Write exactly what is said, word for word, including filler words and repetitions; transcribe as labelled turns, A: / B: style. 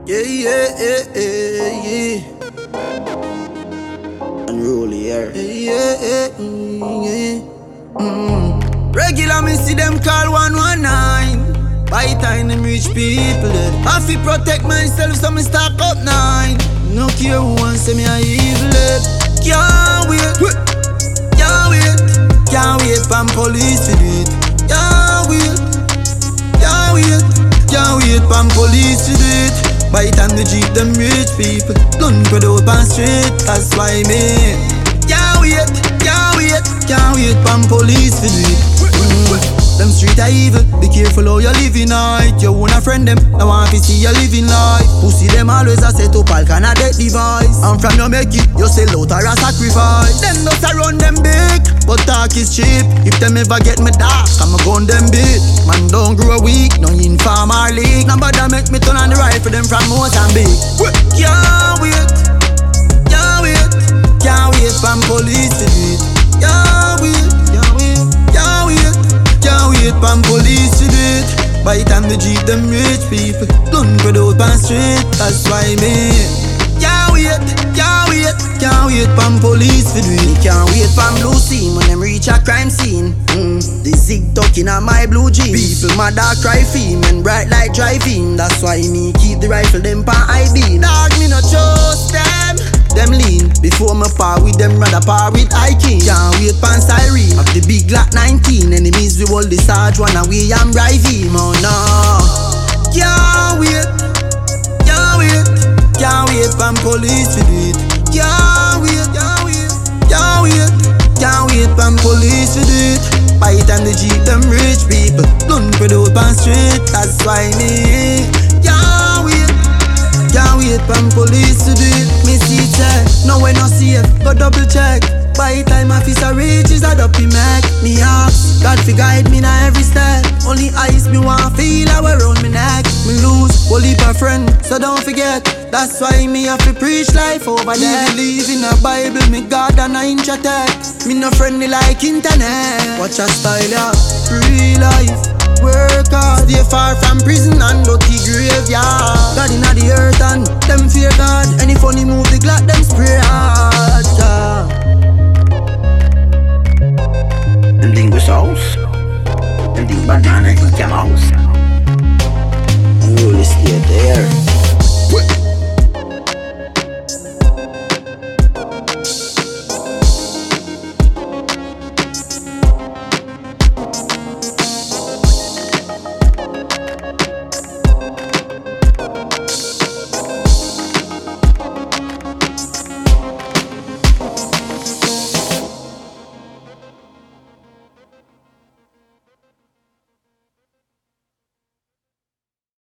A: Yeah, yeah, yeah, yeah, yeah. Unruly here. Yeah, yeah, yeah, mm, yeah. Mm. Regular me see them call one one nine. By time them rich people dead. I feel protect myself so me stock up nine. No care who wants say me a evil dead. Can't wait, can't wait, can't wait for police to do it. Can't wait, can't wait, can't wait for police to do it. By time the jeep them rich people don't put out on street. That's why me can't wait, can't wait, can't wait for police to do it. Mm. Them street are evil, be careful how you living night. You want a friend them, I want to see you living life. Pussy them always a set up all kind of dead device. And from you make it, you sell out or a sacrifice. Them just a run them big, but talk is cheap. If them ever get me dark, I'm a gun them big. Man don't grow weak, no inform or leak. Nobody make me turn on the rifle them from Mozambique. Can't wait, can't wait, can't wait for police to do it. Can't wait, can't wait, can't wait, can't wait for police to do it. By the time the jeep them rich people don't put out on street. That's why me can't wait, can't wait, can't wait for police to do it. Can't wait for blue scene when them reach a crime scene. Mm. The zig talking on my blue jeans. People mad a cry fame and bright light driving. That's why me keep the rifle them pan I beam. Dog me no trust them. Them lean before me par with them, rather par with I king. Can't wait pan siren of the big Glock nineteen. Enemies we hold the sarge one away and drive him. Oh no, can't wait, can't wait, can't wait for police to do it. Can't wait, can't wait, can't wait, can't wait for police to do it. By the time the jeep them rich people don't put out on street. That's why me can't wait, can't wait for police to do it. Me see check, no way no safe, go double check. By the time officer reaches a dopey mac. Me ask, God fi guide me na every step. Only ice me want feel how around me neck. Me lose, whole heap of friend, so don't forget. That's why me have to preach life over there. Believe in a Bible, me God and a inch attack. Me no friendly like internet. Watch a style, yeah, free life. Work hard, stay far from prison